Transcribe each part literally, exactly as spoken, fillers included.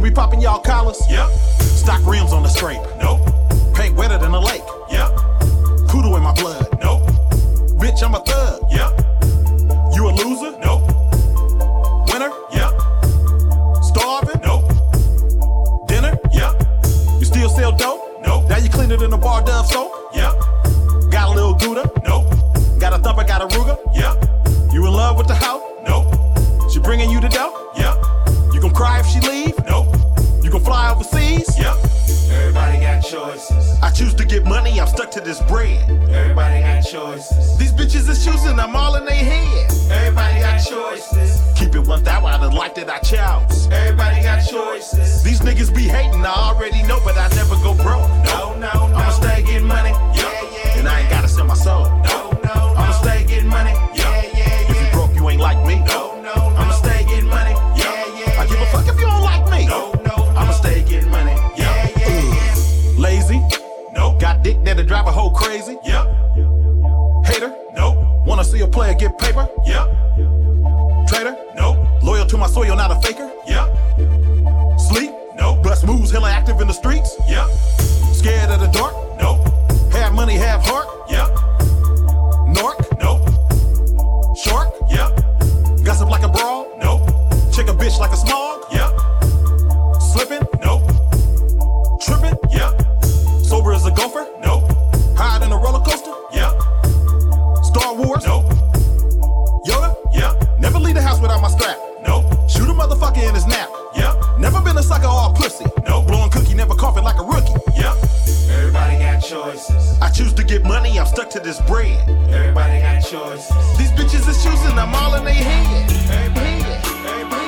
be popping y'all collars? Yep. Stock rims on the scrape? Nope. Paint wetter than a lake? Yep. Poodle in my blood? Nope. Bitch, I'm a thug? Yep. You a loser? Nope. Winner? Yep. Starving? Nope. Dinner? Yep. You still sell dope? Nope. Now you cleaner than a bar Dove soap? Yep. Got a little Gouda? Nope. Got a thumper, got a Ruger? Yep. You in love with the hoe? Nope. She bringing you the dough? Yep. You gon' cry if she leave? Nope. You gon' fly overseas? Yep. Everybody got choices. I choose to get money, I'm stuck to this bread. Everybody got choices. These bitches is choosing, I'm all in their head. Everybody got choices. Keep it one thou out of the life that I chose. Everybody got choices. These niggas be hating, I already know, but I never go broke. No, no, no. I'ma stay getting money. Yeah, yeah. And I ain't gotta sell my soul. No, no, no. I'ma stay getting money. Yeah, yeah, yeah. If you broke, you ain't like me. No, no, no. I'ma stay getting money. Yeah, yeah, I give a fuck if you don't like me. No, no, no. I'ma stay getting money. Yeah, yeah, yeah. Lazy. Nope. Got dick that'll drive a hoe crazy. Yep. Hater. Nope. Wanna see a player get paper. Yep. Traitor. Nope. Loyal to my soil, not a faker. Yep. Sleep. Nope. Bust moves, hella active in the streets. Yep. Scared of the dark. Nope. Have money, have heart. Yep. Nork. Nope. Shark. Yep. Gossip like a brawl. Nope. Check a bitch like a smog. Yep. Slipping. Nope. Tripping. Yep. Sober as a gopher. Nope. Higher than a roller coaster. Yep. Star Wars. Nope. Yoda. Yep. Never leave the house without my strap. Nope. Shoot a motherfucker in his nap. Yep. Never been a sucker or a pussy. Nope. Blowing cookie, never coughing like a rookie. Yep. Everybody got choices. I choose to get money, I'm stuck to this bread. Everybody got choices. These bitches is choosing, I'm all in their head. Everybody, everybody,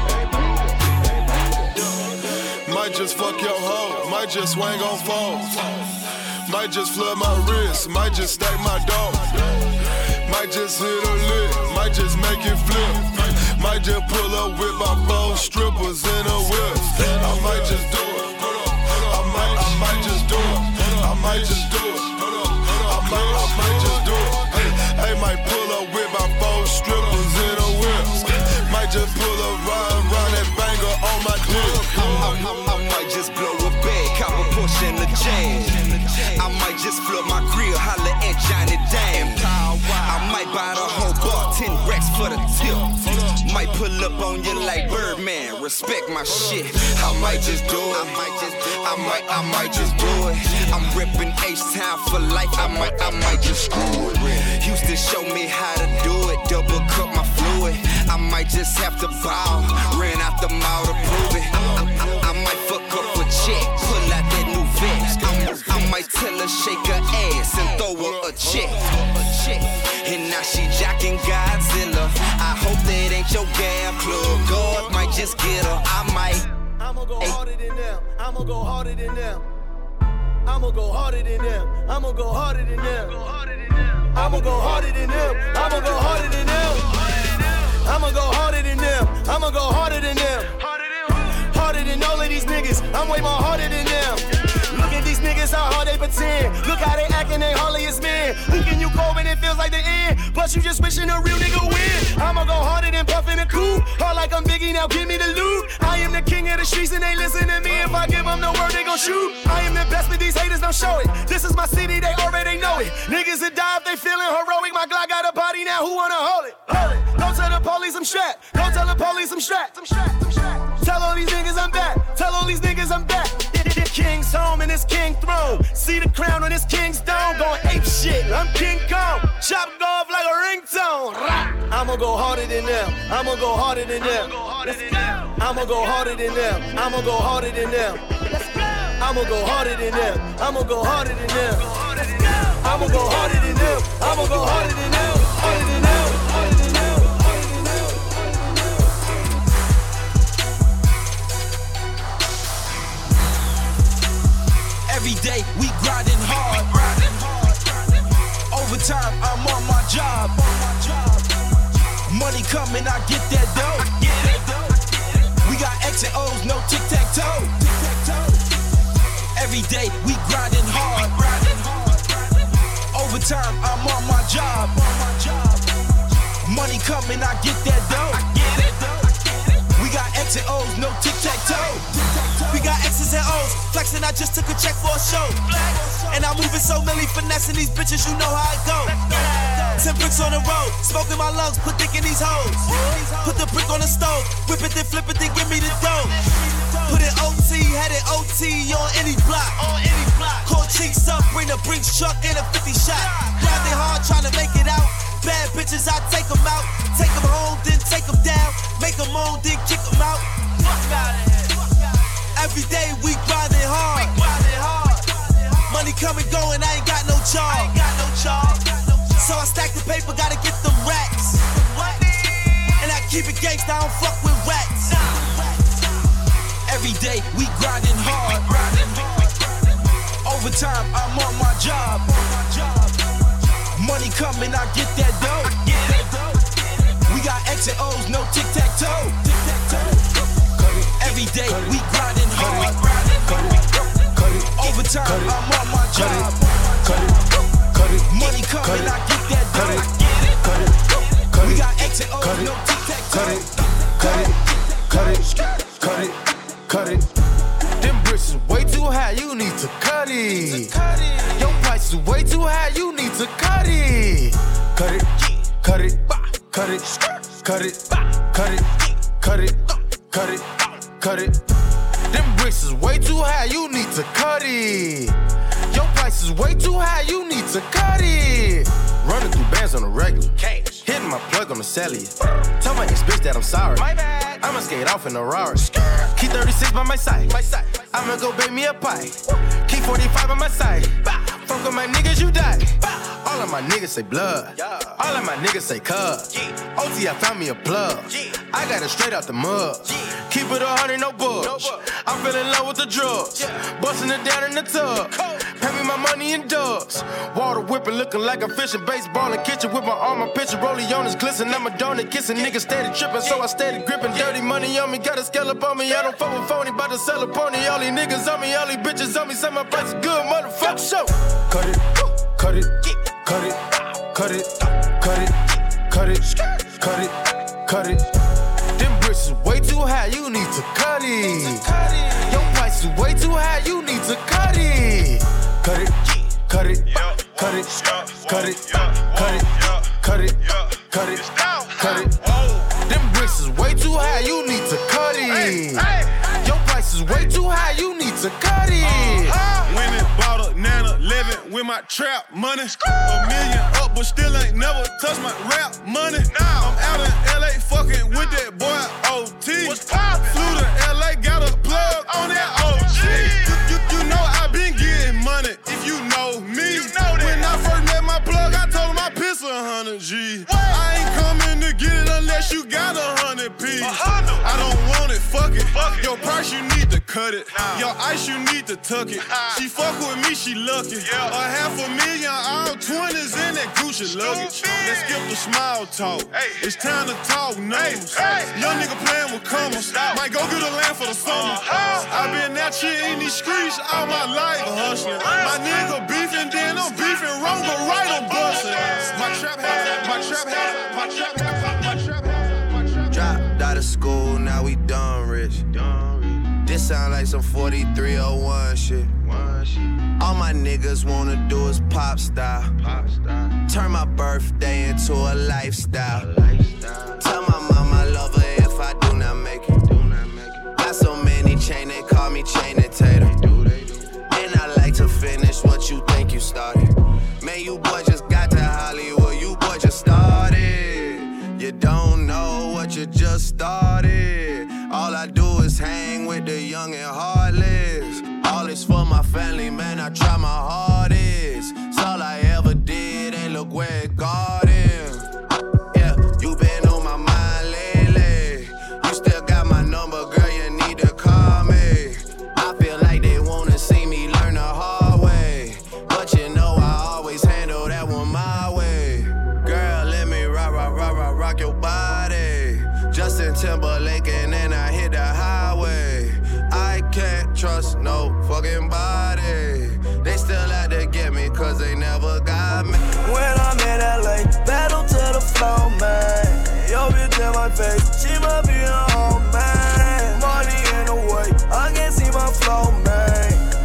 everybody. Might just fuck your hoe, might just swing on phones. Might just flood my wrist, might just stack my dough. Might just hit a lick, might just make it flip. Might just pull up with my four strippers in a whip. I might just do it. I might, I might just do it. I might just do it. I might, I might just do it. Hey, hey, might pull up with my four strippers in a whip. Might just pull up, ride, ride that banger on my dick. I, I, I, I might just blow a bag, cop a push in the jam. I might just flip my grill, holla at Johnny Dang. I might buy the whole bar, ten racks for the tip. Might pull up on you like Birdman, respect my shit. I might just do it. I might just, I might, I might just do it. I'm ripping H-Town for life. I might, I might just screw it. Houston show me how to do it. Double cup my fluid. I might just have to bow. Ran out the mall to prove it. I, I, I might fuck up a check, pull out that new vest. I, I might tell her shake her ass and throw her a check. And now she jacking Godzilla. I hope that ain't your gal club. God might just get her. I might. I'ma go harder than them. I'ma go harder than them. I'ma go harder than them. I'ma go harder than them. I'ma go harder than them. I'ma go harder than them. I'ma go harder than them. I'ma go harder than them. Harder than all of these niggas. I'm way more harder than them. Look at these niggas, how hard they pretend. Look how they acting, they hardly as men. Who can you call when it feels like the end? Plus you just wishing a real nigga win. I'ma go harder than puffin' a coup. Hard like I'm Biggie, now give me the loot. I am the king of the streets and they listen to me. If I give them the word, they gon' shoot. I am the best, but these haters don't show it. This is my city, they already know it. Niggas that die if they feeling heroic. My Glock got a body now, who wanna hold it? Hold it. Don't tell the police I'm strapped. Don't tell the police I'm strapped. I'm strapped. I'm strapped. Tell all these niggas I'm back. Tell all these niggas I'm back. King's home and his king throne. See the crown on his king's dome. Going ape shit, I'm King Kong. Chop go off like a ringtone. I'ma go harder than them. I'ma go harder than them. I'ma go harder than them. I'ma go harder than them. I'ma go harder than them. I'ma go harder than them. I'ma go harder than them. I'ma go harder than them. Harder than them. Harder than them. Every day we grinding hard. Overtime, I'm on my job. Money coming, I get that dough. We got X and O's, no tic-tac-toe. Every day we grinding hard. Overtime, I'm on my job. Money coming, I get that dough. We got X and O's, no tic-tac-toe. flexing, I just took a check for a show. And I'm moving so milly, finessing these bitches, you know how it go. Ten bricks on the road, smoking my lungs, put dick in these hoes. Put the brick on the stove, whip it, then flip it, then give me the dough. Put it O T, had it O T on any block. Call cheeks up, bring the Brinks truck in a fifty shot. Grinding hard, trying to make it out. Bad bitches, I take them out. Take them home, then take them down. Make them moan, then kick them out. Every day we grinding hard. Money coming, going, I ain't got no job. So I stack the paper, gotta get them racks. And I keep it gangsta, I don't fuck with rats. Every day we grinding hard. Overtime, I'm on my job. Money coming, I get that dough. We got X and O's, no tic-tac-toe. Every day we grinding hard. Overtime, I'm on my job. Money coming, I get that dough. We got X and O's, no tic-tac-toe. Cut it, cut it, cut it, cut it, cut it. Them bricks is way too high, you need to cut it. Your price is way too high, you need to cut it. Cut it, cut it, cut it, cut it, cut it, cut it, cut it, cut it. Them bricks is way too high, you need to cut it. Your price is way too high, you need to cut it. Running through bands on the regular. Hitting my plug on the cellular. Tell my ex-bitch that I'm sorry. I'ma skate off in a Rari. Keep thirty-six by my side. I'ma go bake me a pie. Keep forty-five on my side. Fuck with my niggas, you die. All of my niggas say blood. All of my niggas say cuz. O T, I found me a plug. I got it straight out the mud. Keep it a hundred, no budge. I'm feeling in love with the drugs. Busting it down in the tub. Pay me my money in dubs. Water whipping, looking like a fish in baseball in kitchen with my arm, my picture. Rollie on his glisten. I'm a donut kissing. Niggas steady tripping, so I steady gripping. Dirty money on me, got a scale up on me. I don't fuck with phony, bout to sell a pony. All these niggas on me, all these bitches on me. Say my price is good, motherfucker. Show. Cut it, cut it, cut it, cut it, cut it, cut it, cut it, cut it. Them bricks is way too high, you need to cut it. Your price is way too high, you need to cut it. Cut it, cut it, cut it, cut it, cut it, cut it, cut it, cut it. Them bricks is way too high, you need to cut it. Your price is way too high, you need to cut it. Winning, bought a nine eleven with my trap money. A million up, but still ain't never touched my rap money. I'm out in L A fucking with that boy O T. Flew to L A, got a plug on that O G. You, you, you know I been getting money if you know me. You know when I first met my plug, I told him I piss a hundred G. I ain't coming to get it unless you got a hundred P. I don't want it, fuck it. Fuck it. Your price, you need to cut it. Nah. Your ice, you need to tuck it. Nah. She fuck with me, she lucky. Yeah. A half a million, all twenties in that Gucci luggage. Let's skip the small talk. Hey. It's time to talk numbers. Hey. Hey. Young nigga playing with commas. Might go get a land for the summer. Uh-huh. I been out here in these streets all my life hustling. My nigga beefing, then I'm beefing wrong, but right I'm busting. My trap hat, my trap hat, my trap hat, my trap hat, my trap hat. Dropped out of school, now we done rich. This sound like some forty-three oh one shit. All my niggas wanna do is pop style. Turn my birthday into a lifestyle. Tell my mama I love her if I do not make it. Got so many chain, they call me chain and tater. And I like to finish what you think you started. Man, you boy just got to Hollywood, you boy just started. You don't know what you just started. All I do is hang with the young and heartless. All is for my family, man, I try my hardest. It's all I ever did, and look where it got him. Yeah, you been on my mind lately. You still got my number, girl, you need to call me. I feel like they wanna see me learn the hard way. But you know I always handle that one my way. Girl, let me rock, rock, rock, rock, rock your body. Justin Timberlake and then I hit the highway. I can't trust no fucking body. They still out to get me cause they never got me. When I'm in L A, battle to the floor, man. Yo bitch in my face, she must be a home, man. Money in the way, I can't see my flow, man.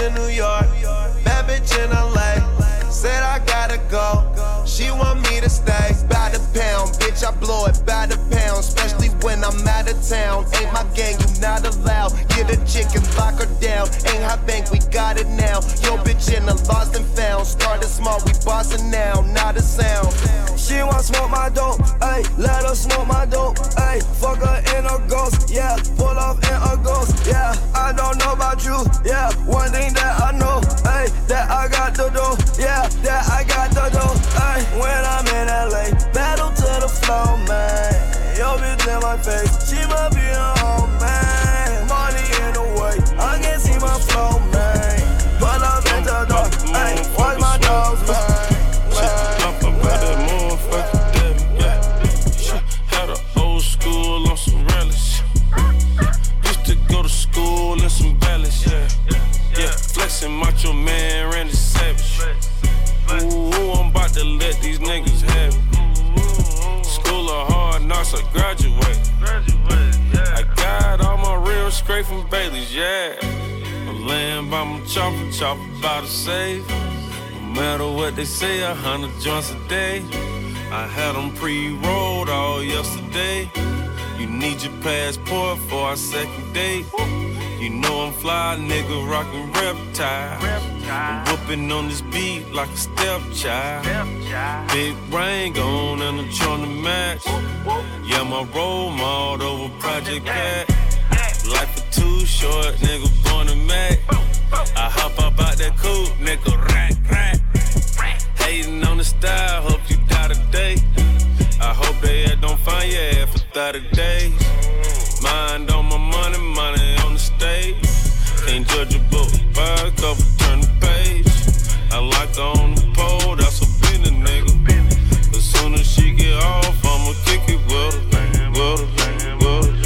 in New York, bad bitch in L A. Said I gotta go, she want me to stay. By the pound, bitch, I blow it by the pound. Especially when I'm out of town. Ain't my gang, you not allowed. Get a chick and lock her down. Ain't high bank, we got it now. Yo, bitch in the lost and found. Started small, we bossing now, not a sound. She want smoke my dope, ayy, let her smoke my dope, ayy. Fuck her in a ghost, yeah, pull off in a ghost, yeah. I don't know about you, yeah. One thing that I know, ayy, that I got the dough, yeah, that I got the dough, ayy. When I'm in L A, battle to the floor, man. Yo, bitch in my face, she must be a home, man. Money in the way, I can see my flow, man. But I'm in the door, ayy, watch my dogs, man. Up about that motherfucking devil, yeah. Had an old school on some relish. Used to go to school in some bellies, yeah. Yeah, flexing macho man, Randy Savage. Ooh, I'm about to let these niggas have it. School of hard knocks, I graduate. I got all my real straight from Bailey's, yeah. I'm laying by my chopper, chopper by the safe. No matter what they say, a hundred joints a day. I had them pre-rolled all yesterday. You need your passport for our second date. You know I'm fly, nigga, rockin' reptile. I'm whooping on this beat like a stepchild. Big brain gone and I'm trying to match. Yeah, my role model over Project Cat. Life is too short, nigga, born to Mac. I hop up out that coupe, nigga, rack, rack. Hating on the style, hope you die today. I hope they don't find your ass for thirty days. Mind on my money, money on the stage. Can't judge a book by a cover, turn the page. I like her on the pole, that's a business nigga. As soon as she get off, I'ma kick it with her. With her, with her, with her.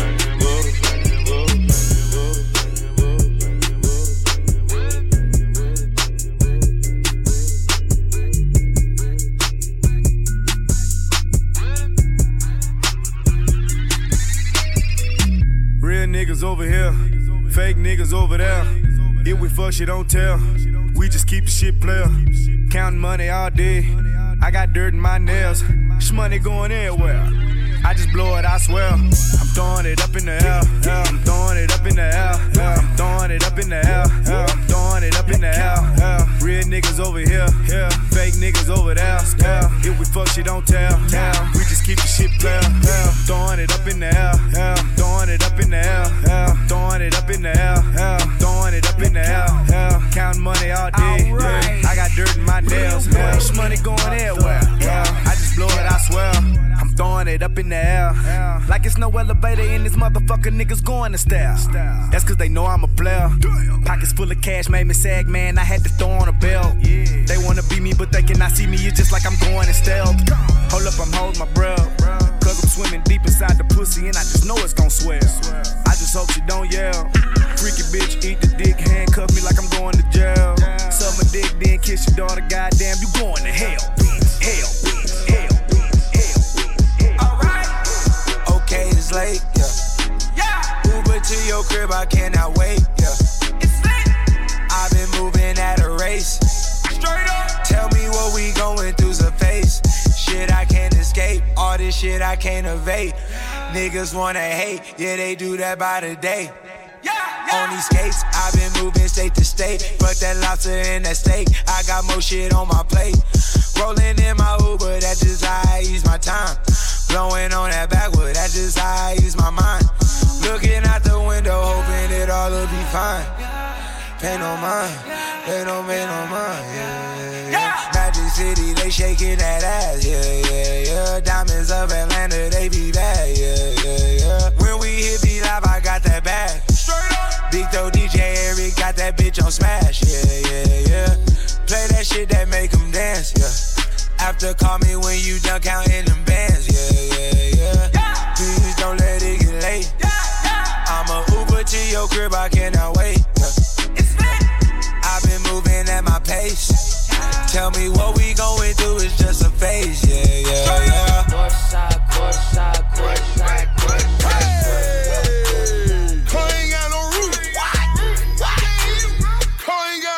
Niggas over here, fake niggas over there. If we fuck, shit don't tell. We just keep the shit player. Counting money all day. I got dirt in my nails. This money going everywhere. I just blow it, I swear. I'm throwing it up in the air. Yeah. I'm throwing it up in the air. Yeah. I'm throwing it up in the air. Yeah. I'm throwing it up in the air. Yeah. Real niggas over here. Yeah. Fake niggas over there. Yeah. If we fuck, shit don't tell. Yeah. We just keep the shit player. Yeah. Throwing it up in the air. Yeah. Throwing it up in the air. Yeah. Throwing it up in the air. Yeah. Throwing it up in the air. Yeah. Counting money all day. Right. Yeah. I got dirt in my nails. Yeah. This money going everywhere. Yeah. I just blow it, I swear. I'm throwing it up in the air. Yeah. Like it's no elevator in this motherfucker, niggas going to style. That's cause they know I'm a player. Pockets full of cash made me sag, man. I had to throw on a belt. Yeah. They wanna be me, but they cannot see me. It's just like I'm going in stealth. Hold up, I'm holding my breath. Cause I'm swimming deep inside the pussy and I just know it's gon' swell. I just hope she don't yell. Freaky bitch, eat the dick, handcuff me like I'm going to jail. Suck my dick, then kiss your daughter, goddamn, you going to hell, bitch. Hell, bitch. Hell. Okay, it's late, yeah. Yeah. Uber to your crib, I cannot wait, yeah. It's late. I've been moving at a race. Straight up. Tell me what we going through's a face. Shit I can't escape, all this shit I can't evade. Niggas wanna hate, yeah, they do that by the day. Yeah, yeah. On these skates, I've been moving state to state. Fuck that lobster and that steak, I got more shit on my plate. Rolling in my Uber, that's just how I use my time. Blowing on that backwood, that's just how I use my mind. Looking out the window, hoping it all will be fine. Pay no mind, they don't pay no mind, yeah, yeah. Magic City, they shaking that ass, yeah, yeah, yeah. Diamonds of Atlanta, they be bad, yeah, yeah, yeah. When we hit B-Live, I got that bag. Straight up. Big Toe D J Eric got that bitch on smash, yeah, yeah, yeah. Play that shit that make them dance, yeah. After call me when you done counting them bands, yeah, yeah, yeah, yeah. Please don't let it get late, yeah, yeah. I'ma Uber to your crib, I cannot wait, yeah. It's lit. I've been moving at my pace, yeah. Tell me what we going through is just a phase, yeah, yeah, yeah. Courtside, courtside, courtside, courtside. Hey, Car ain't got no roof. What? What? Car ain't got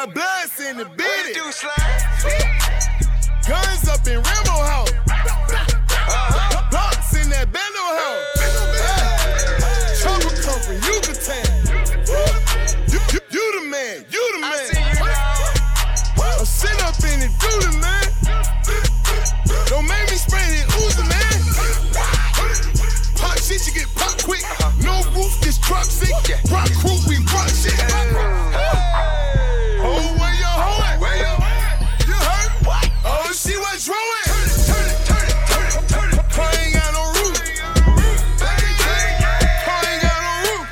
got bloods in the bitty. Guns up in Rambo house. Uh-huh. Blocks in that bando house. Hey. Trouble come from Yucatan. You, you, you the man, you the man. I'm sit up in it, do the man. Don't make me spray it, ooze the man. Pop shit, you get pop quick. No roof, this truck sick. Rock crew, we rock shit. Oh, where your hoe at? Where your You heard? Oh, she was drawing. Turn it, turn it, turn it, turn it. Car ain't got no roof. Car ain't got no roof.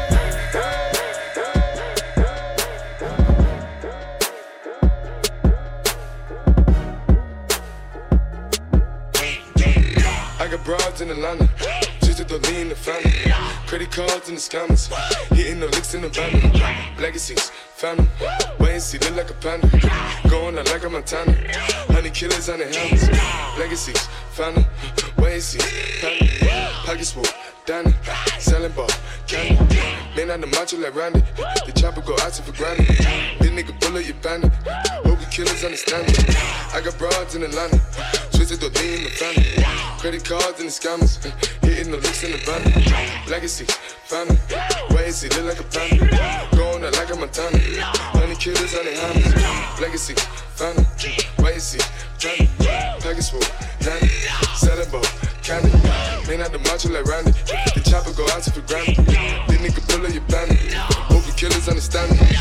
I got broads in Atlanta, just to lean the family. Credit cards in the scammers, hitting the licks in the van. Legacies, family, wait and see, look like a panda. Going out like a Montana, honey killers on the helmets. Legacies, family, wait and see, family. Pockets full, Danny, selling ball, candy. Man on the macho like Randy, the chopper go out to for granted. This nigga bullet, you bandit. Hope you killers understand it. I got broads in Atlanta, twisted to lean the family. Credit cards and the scammers, hitting the licks in the van. Legacy, family, wait and see, look like a panda. Going out like a Montana, honey killers on the hammers. Legacy, family, wait and see, family. Package full, Danny, selling ball, candy. Man out the macho like Randy, the chopper go out to for granted. This nigga pull up your bandit, hope you killers understand me.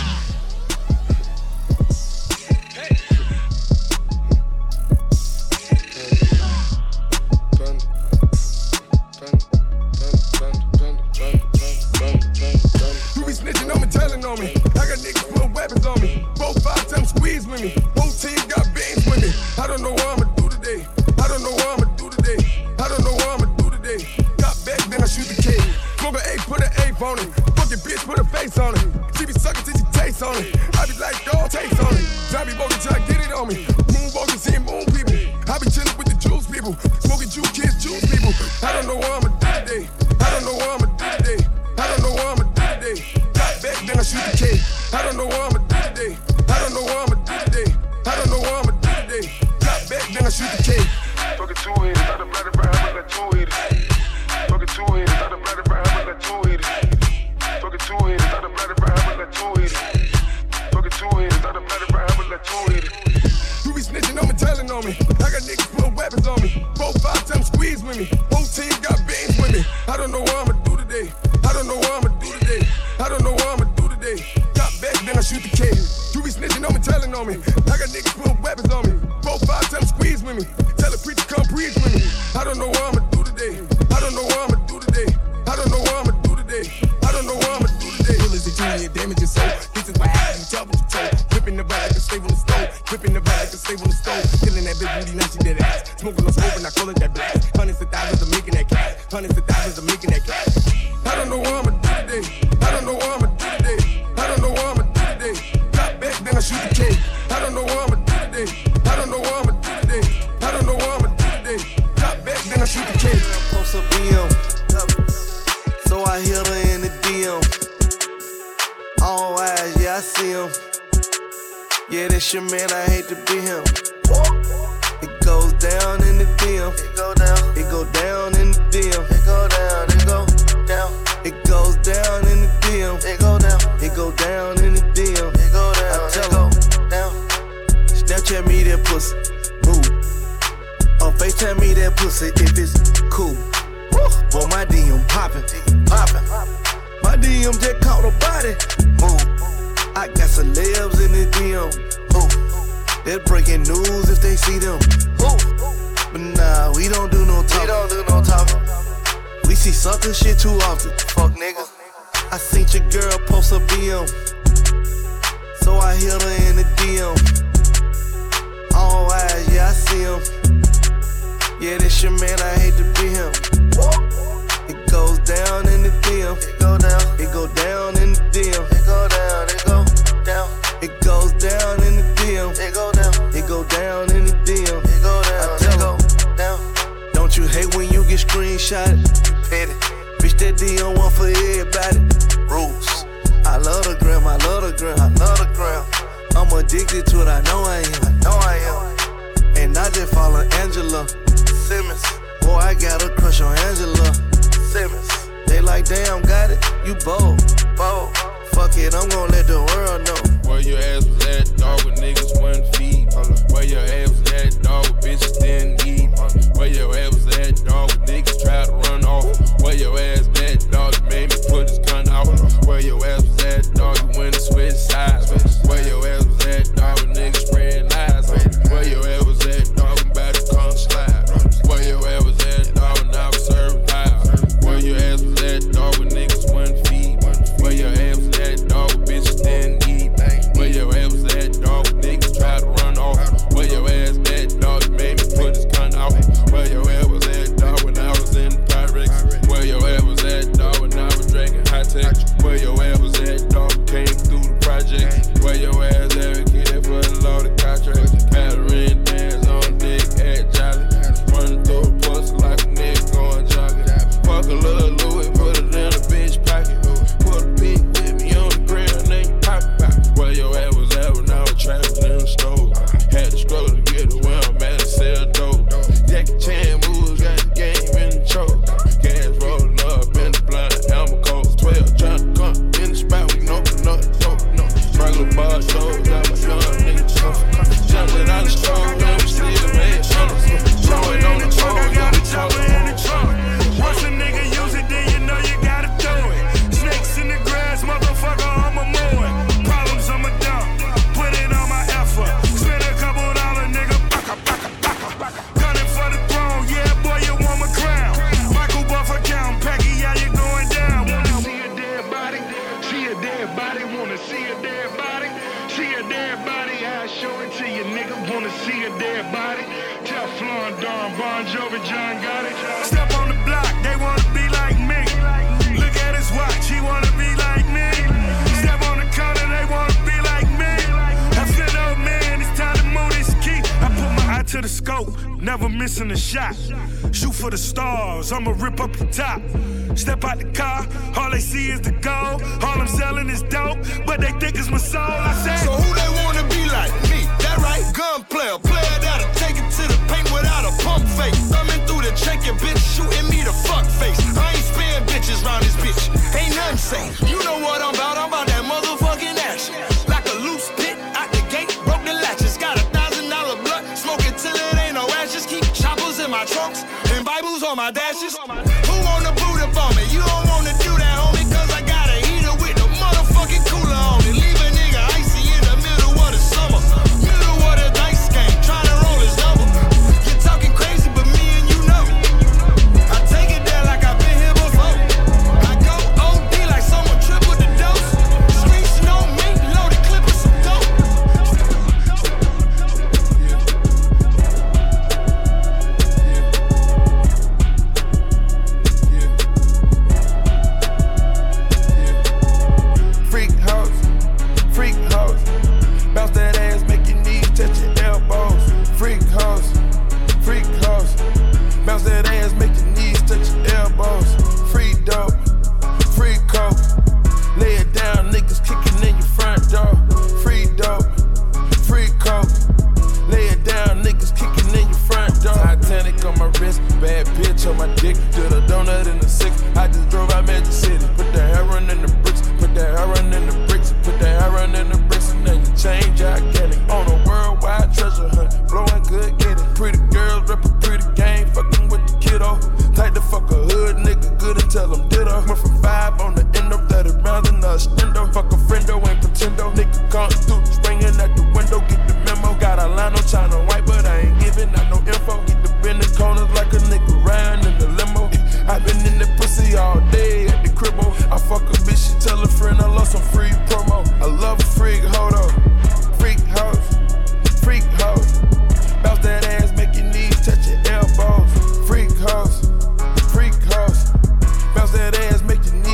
Snitching on me, telling on me. I got niggas with weapons on me. Four, five times squeeze with me. Whole team got beans with me. I don't know what I'ma do today. I don't know what I'ma do today. I don't know what I'ma do today. Got back, then I shoot the kid. Smoke an eight, put an eight on it. Fucking bitch, put a face on it. She be sucking till she taste on it. I be like, dog, taste on it. Zombie walking, try to get it on me. Moon walking, seeing moon people. I be chilling with the juice people. Smoking juice kids, juice people. I don't know what I'ma do today. I don't know what I'ma do today. I don't know what I'ma do today. Back, then I shoot the K. I don't know what I'ma do today. I don't know what I'ma do today. I don't know what I'ma do today. Got back, then I shoot the K. Fucking two hitters, I done bladder brown, I got two hitters. Fucking two hitters, I done bladder brown, I got two hitters. Fucking two hitters, I done bladder brown, I got two hitters. Fucking two hitters, I done bladder brown, I got two hitters. You be snitching on me, telling on me. I got niggas putting weapons on me. Four, five times squeeze with me. Whole team got beans with me. I don't know what I'ma do today. I don't know what I'ma do today. I don't know what I'ma do today. Got back, then I shoot the K. You be snitching on me, telling on me. I got niggas putting weapons on me. Four, five times squeeze with me. Tell a preacher come preach with me. I don't know what I'ma do today. I don't know what I'ma do today. I don't know what I'ma do today. I don't know what I'ma do today. Bullets that you damage your soul. This is why I have trouble to toe. Whipping the back like a slave on the stove. Whipping the back like a slave on the stove. Killing that big booty, now she dead ass. Smoking no smoke and I call it that blast. Hundreds of thousands of making that cash. Hundreds of thousands of making that cash. I don't know what I'ma do today. I don't know what I'ma do today. I don't know what I'ma do today. Got back, then I shoot the K. I don't know what I'ma do today. I don't know what I'ma do today. I don't know what I'ma do today. Got back, then I shoot the K. Post a B M, so I hit her in the D M. All eyes, yeah, I see him. Yeah, that's your man, I hate to be him. It goes down in the D M. It go down. It go down in the D M. It go down. It go down. It goes down in the D M. It go down. It go down in the D M. It go down. I tell him down. Snapchat me that pussy. Move. Or FaceTime me that pussy if it's cool. Boy, my D M poppin', poppin'. My D M just caught a body. Move. I got celebs in the D M. Ooh. They're breaking news if they see them. Ooh. But nah, we don't do no talking. We don't do no talking. We see sucker shit too often. Fuck nigga. I seen your girl post a B M, so I hit her in the D M. All eyes, yeah, I see him. Yeah, this your man, I hate to be him. It goes down in the D M. It go down. It go down in the D M. It go down. It go down. It goes down in the D M. It go down. It go down in the D M. It go down. I tell it go down. Don't you hate when you get screenshotted? Petty. Bitch, that D M one for everybody. Rules. I love the gram. I love the gram. I love the gram. I'm addicted to it, I know I am. I know I am. And I just follow Angela Simmons. Boy, I got a crush on Angela Simmons. They like, damn, got it, you bold, bold. Fuck it, I'm gon' let the world know. Where your ass was at, dog, with niggas wouldn't feed. Where your ass was at, dog, with bitches didn't eat. Where your ass was at, dog, with niggas tried to run off. Where your ass at, dog, you made me put his gun out. Where your ass was at, dog, you went and switched sides. Where your ass was at, dog, with niggas spread lies. Where your ass was at, dog, I'm about to come slide. Where your ass was at, dog, when I was serving pies. Where your ass was at, dog, with niggas wouldn't feed. Where your ass was at, dog, with bitches didn't eat. Where your ass was at, dog, with niggas tried to run off. Where your ass at, dog, you made me put his gun out. Where your ass was at, dog, when I was in the Pyrex. Where your ass was at, dog, when I was drinking high tech. Where your ass was at, dog, came through the project. Where your ass at, kid, for the law, the contract. Pattern dance on dick, at jolly. Running through the pussy like a nigga going jogging. Fuck a little Louis, put it in a bitch pocket. Put a pig with me on the grill, then you pop it back. Where your ass was at when I was trapping in the stove. Had to struggle to get to where I'm at and sell dope. Jackie Chan moves, got the game in the choke. Gas rolling up in the blind, Elmer Coles. twelve trying to come in the spot, we know for nothing. So, no, regular bar shows, got my young nigga choke. Jumping out the stove, and we still made shuttles. Throwing on the road, got the chopper in the trunk. Once a nigga use it, then you know you gotta do it. Snakes in the grass, motherfucker, I'ma mow it. Problems, I'ma dump. Put it on my effort. Spend a couple dollars, nigga. Baka, baka, baka. Gunning for the throne, yeah, boy, you want my crown. Michael Buffer count, Peggy, how you going down? Wanna see a dead body? See a dead body, wanna see a dead body? See a dead body, I'll show it to you, nigga. Wanna see a dead body? Teflon, Don, Bon Jovi, John Gotti. Step on the block, they wanna be like me. Look at his watch, he wanna be like me. Step on the corner, they wanna be like me. I said, oh man, it's time to move this key. I put my eye to the scope, never missing a shot. Shoot for the stars, I'ma rip up the top. Step out the car, all they see is the gold. All I'm selling is dope, but they think it's my soul. I said, so who they wanna be like? Me, that right? Gun player, player that'll take it to the paint without a pump face. Thumbing through the check, your bitch shooting me the fuck face. I ain't sparing bitches round this bitch, ain't nothing safe. You know what I'm about, I'm about that motherfucking action. Like a loose pit, out the gate, broke the latches. Got a thousand dollar blunt, smoking till it ain't no ashes. Keep choppers in my trunks, and Bibles on my dashes. Who wanna boot up on me? You don't wanna do that, homie, cause I got a heater with the motherfucking cooler on it. Leave a nigga icy in the middle of the summer. Middle of the dice game, tryna roll his number. You talking crazy, but me and you know. I take it there like I've been here before. I go O D like someone tripled the dose. Streets know me, loaded clip with some dope. Freak house, freak house. Bounce that ass, make your knees touch your elbows. Freak house, freak house. Bounce that ass, make your knees touch your elbows. Free dope, free coke. Lay it down, niggas kicking in your front door. Free dope, free coke. Lay it down, niggas kicking in your front door. Titanic on my wrist, bad bitch on my dick. Did a donut in the six. I just drove out Magic City. Put the heroin in the bricks, put the heroin in the bricks, put the heroin in the bricks, and then you change gigantic. On a worldwide treasure hunt, blowing good, get it. Pretty girls, rep a pretty game, fucking with the kiddo. Type the fuck a hood nigga, good and tell him ditto. Went from five on the end of thirty rounds in a stendo. Fuck a friendo, ain't pretendo. Nigga come through, springing at the window, get the memo. Got a line on China white, but I ain't giving out no info. Get the bend the corners like a nigga riding in the limo. I been in the pussy all day at the cribbo. I fuck a bitch, she tell a friend I love some free promo. I love a freak, hold up. Freak house, freak house. Bounce that ass, make your knees touch your elbows. Freak house, freak house. Bounce that ass, make your knees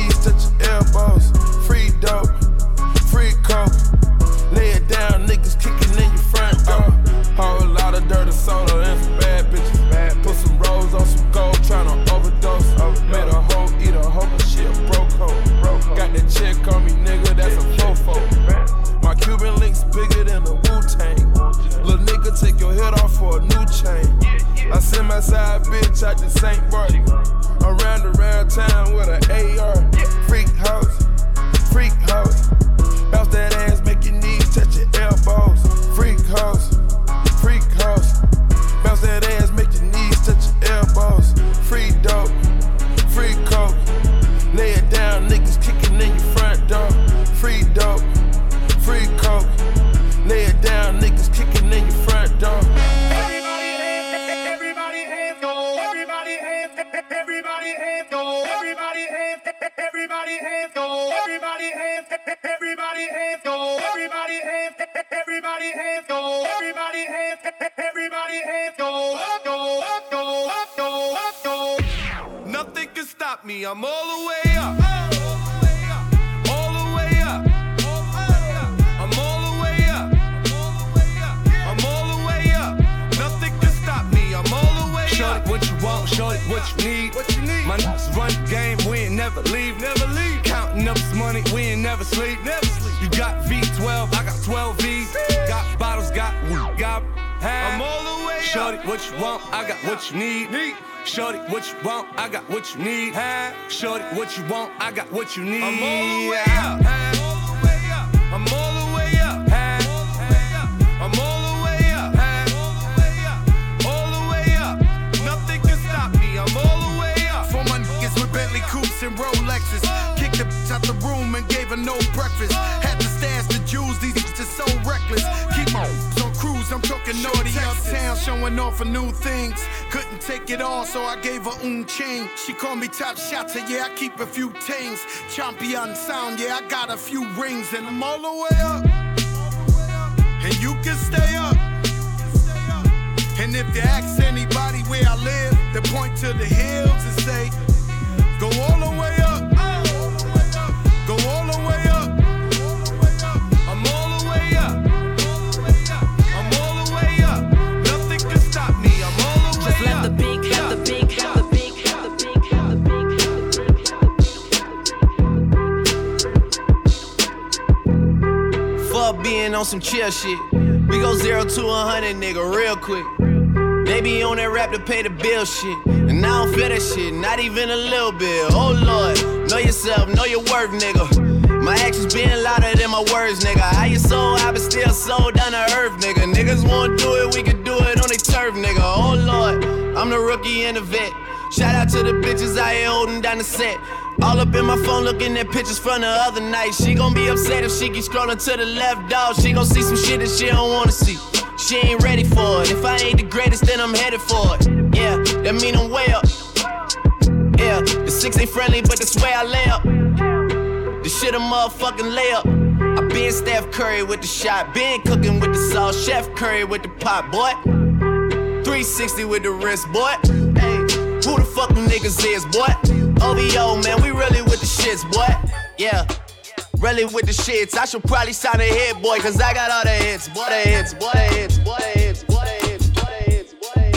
go. Everybody hands, everybody hands go. Everybody hands, everybody hands go. Everybody hands, everybody hands go. Everybody hands, everybody hands go. Go, go, go, go. Nothing can stop me. I'm all the way up. All the way up. I'm all the way up. I'm all the way up. Nothing can stop me. I'm all the way up. Shorty, what you want? Shorty, what you need? What you need? My niggas run the game. We ain't never leave. Never leave. Counting up this money. We ain't never sleep. Never sleep. You got V twelve. I got twelve V's. Got bottles. Got weed. Got hand. I'm all the way up. Shorty, what you want? I got what you need. Need. Shorty, what you want? I got what you need. Shorty, what you want? I got what you need. I'm all the way up. I'm all the way up. I'm all the way up. All the way up. Nothing can stop me. I'm all the way up. For my niggas with Bentley coupes and Rolexes. Kicked the bitch out the room and gave her no breakfast. Had to stash the jewels, these bitches so reckless. Keep my on cruise, I'm talking naughty uptown, showing off for new things. Couldn't take it all, so I gave her un chain. She called me top shotter, yeah, I keep a few tings. Champion sound, yeah, I got a few rings. And I'm all the way up. And you can stay up. And if you ask anybody where I live, they point to the hills and say, go all the way up. Go all the way up. I'm all the way up. I'm all the way up. Nothing can stop me. I'm all the way up. Just let the beat, have the beat, have the beat, have the beat, have the beat. Fuck being on some chill shit. We go zero to a hundred, nigga, real quick. They be on that rap to pay the bill shit. And I don't feel that shit, not even a little bit. Oh Lord, know yourself, know your worth, nigga. My actions being louder than my words, nigga. How you so high but still so down to earth, nigga. Niggas won't do it, we can do it on their turf, nigga. Oh Lord, I'm the rookie and the vet. Shout out to the bitches out here holding down the set. All up in my phone looking at pictures from the other night. She gon' be upset if she keep scrolling to the left, dog. She gon' see some shit that she don't wanna see. She ain't ready for it. If I ain't the greatest, then I'm headed for it. Yeah, that mean I'm way up. Yeah, the six ain't friendly, but that's where I lay up. The shit a motherfucking layup. I been Steph Curry with the shot, been cooking with the sauce, Chef Curry with the pot, boy. three sixty with the wrist, boy. Hey, who the fuck them niggas is, boy? O V O, man, we really with the shits, boy. Yeah. Really with the shits, I should probably sign a hit, boy, cause I got all the hits, boy, the hits, boy, the hits, boy, the hits, boy, the hits, boy, the hits, boy, the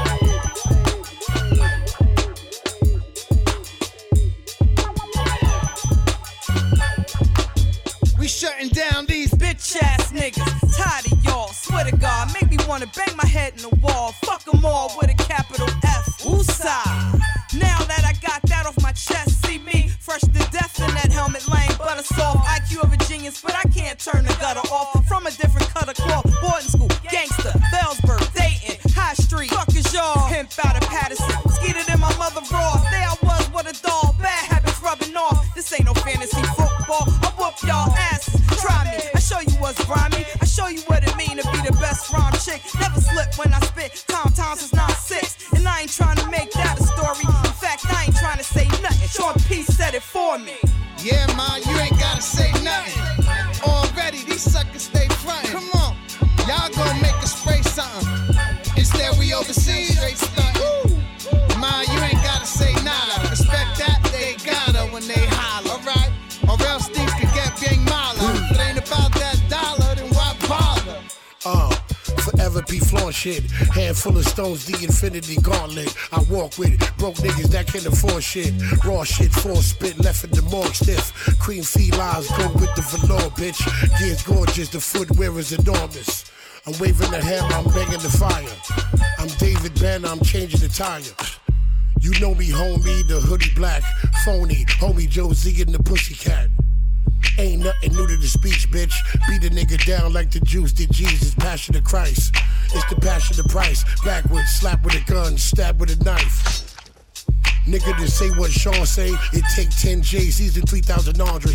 hits. We shutting down these bitch ass niggas. Tired of y'all, swear to God, make me wanna bang my head in the wall. Fuck them all with a capital F. Woosah. Now that I got that off my chest, see me fresh to death in that helmet lane, butter soft. I Q of a genius, but I can't turn the gutter off. From a different cut of cloth, boarding school, gangster, Bellsburg, Dayton, High Street, fuck is y'all, pimp out of Patterson, skeeted in my mother raw. There I was with a doll, bad habits rubbing off. This ain't no fantasy football. I whoop y'all asses, try me. I show you what's grimy. I show you what it mean to be the best rhyme chick. Never slip when I spit. Tom Tom since nine six, and I ain't trying to make that a story. In fact, I ain't trying to say nothing. Sean P said it for me. Yeah, ma, you ain't gotta say nothing. Already, these suckers stay frontin'. Come on, y'all gon' make us spray something. Instead, we overseas straight stuntin'. Ma, you ain't gotta say nada. Respect that, they gotta when they holler, alright? Or else things could get bang mala. If it ain't about that dollar, then why bother? Uh, forever be flaunt shit. Hand full of stones, the infinity gauntlet. I walk with it. Broke niggas that can't afford shit. Raw shit, full spit, left in the morgue stiff. Cream felines, go with the velour, bitch. Gears gorgeous, the footwear is enormous. I'm waving the hammer, I'm banging the fire. I'm David Banner, I'm changing the tire. You know me, homie, the hoodie black. Phony, homie Josie and the pussycat. Ain't nothing new to the speech, bitch. Beat a nigga down like the Jews did Jesus. Passion of Christ. It's the passion of Christ. Backwards, slap with a gun, stab with a knife. Nigga to say what Sean say, it take ten J's and three thousand Andres.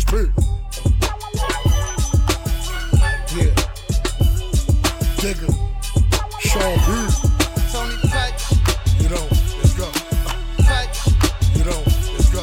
Yeah. Nigga. Sean B. Tony Touch. You know, let's go. Touch. You know, let's go.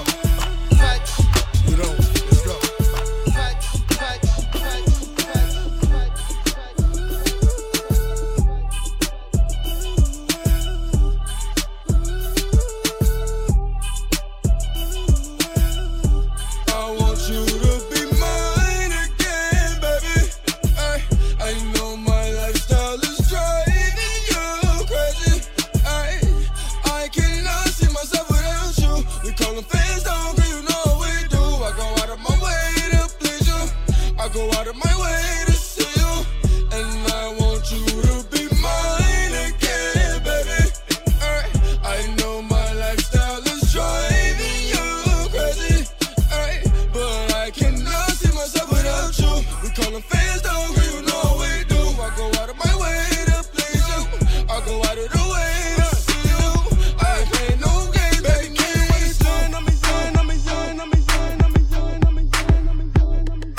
call them fans down, cause you know what we do. I go out of my way to please you. I go out of my way to see you. And I want you to be mine again, baby. Alright, I know my lifestyle is driving you crazy. Alright, but I cannot see myself without you. We call them fans down, cause you know what we do. I go out of my way to please you. I go out of the way to see you. I ain't playing no games, baby. Can't waste time. I'm a young, I'm a young, I'm a young, I'm a young, I'm a young, I'm a young, I'm a young.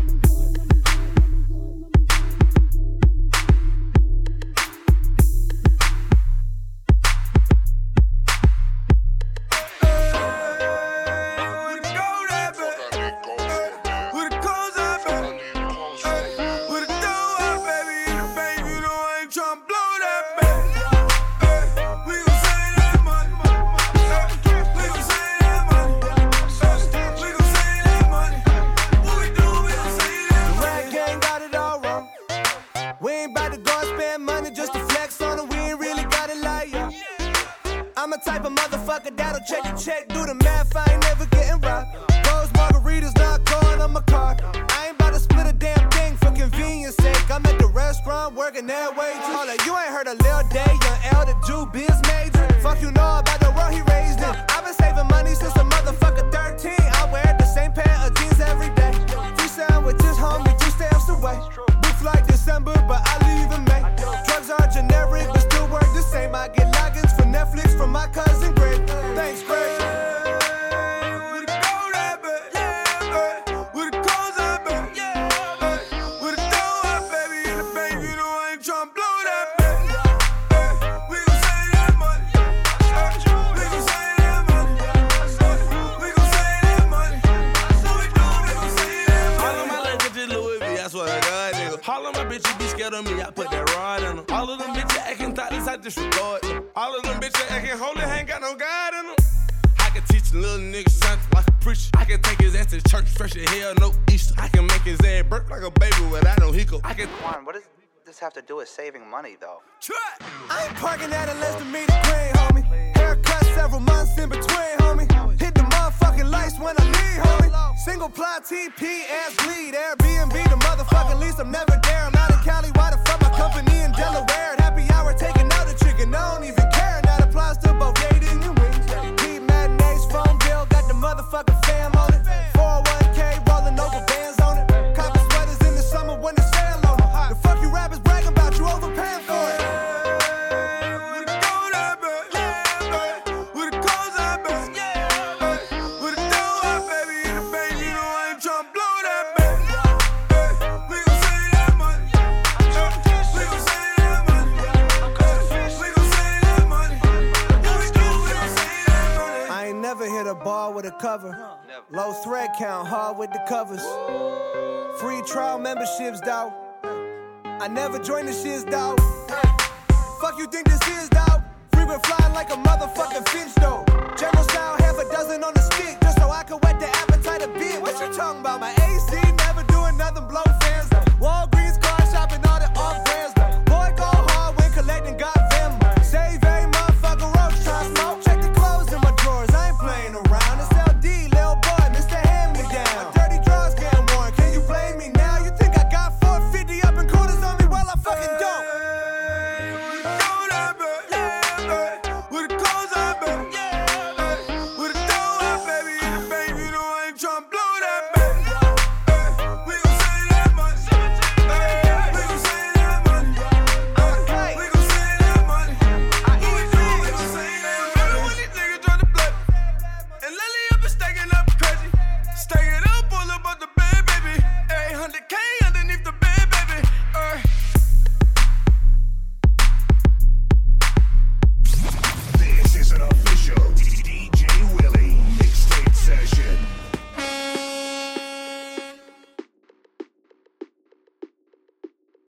We ain't bout to go and spend money just to flex on it. We ain't really got it like ya. I'm a type of motherfucker that'll check your check, do the math. I ain't never getting robbed. Those margaritas not going on my card. I ain't bout to split a damn thing for convenience sake. I'm at the restaurant working that way too. Hold up, you ain't heard of Lil Day, young L, the Jew biz major. Fuck you know about the world he raised in. I've been saving money since a motherfucker thirteen. I wear the same pair of jeans every day. Three sandwiches, homie, two stamps away. Like December, but I leave in May. Drugs are generic, but still work the same. I get logins for Netflix from my cousin Greg. Thanks, Greg. All of my bitches be scared of me, I put that rod in them. All of them bitches acting thoughtless, I disregard them. All of them bitches acting holy, ain't got no God in them. I can teach a little nigga something like a preacher. I can take his ass to church, fresh as hell, no Easter. I can make his ass burp like a baby without no hiccup. I can. Juan, what does this have to do with saving money, though? I ain't parking at it less than me to green, homie. Haircut several months in between, homie. Hit the motherfucking lights when I leave, homie. Single ply T P, ass bleed. Airbnb, the motherfucking lease. I'm never there. I'm out in Cali. Why the fuck my company in Delaware? At happy hour, taking out a chicken. I don't even care. That applies to both dating and wings. Deep matinees, phone bill. Got the motherfucking fam on it. four oh one K, rolling over bands on it. Copper sweaters in the summer when the sale on it. The fuck you rappers bragging about, you overpaying for it. Hit a ball with a cover. Low thread count, hard with the covers. Free trial memberships, dawg. I never joined the shits, dawg. Fuck you think this is, dawg? Freeway flying like a motherfucking finch, though. General style, half a dozen on the stick, just so I can wet the appetite a bit. What you talking about? My A C never doing nothing, blow fans. Wall